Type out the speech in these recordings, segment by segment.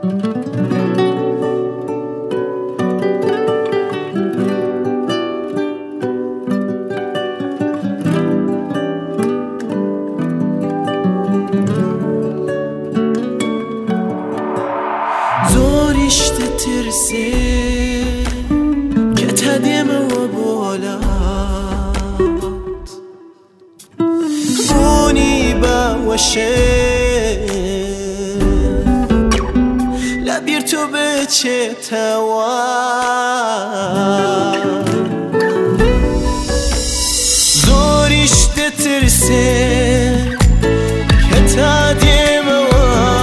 Zorişte tersi ketadime و بالات بوني باوشه لبیر تو به چه توان زورشته ترسه ketadime و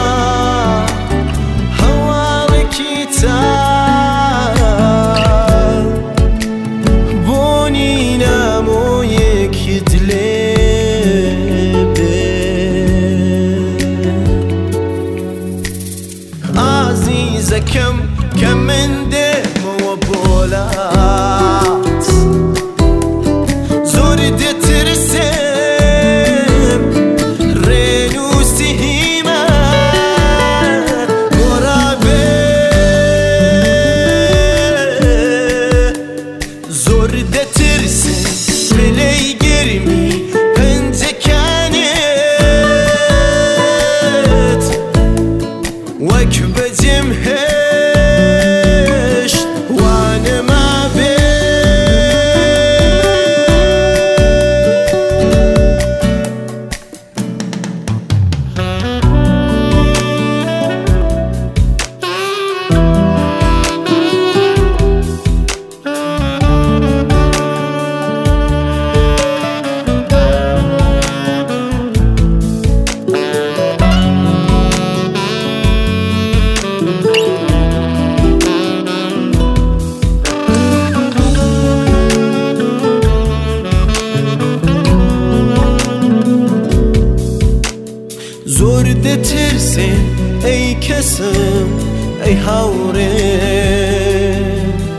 عزیزکم کمنده و بولات زورده ترسم رنوسی هیمن گرابه زورده ترسم بلی گرمی پنجه کنت وک بجم هشت وانه ما به زورده ترسین ای کسم ای هاوره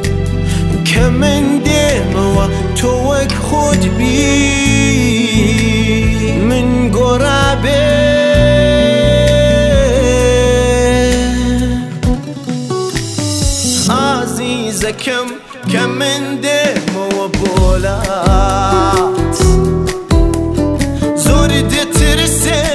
کمنده و تو وک خود بی من گرابه عزیزکم کمنده و بولات زورده ترسین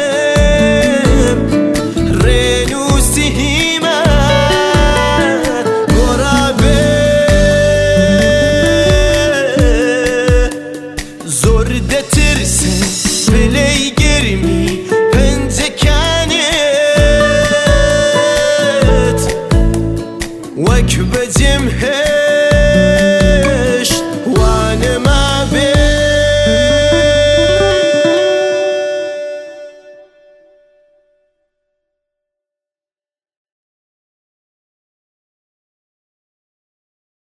زورده ترسم بلی گرمی پنجه کنت وک بجم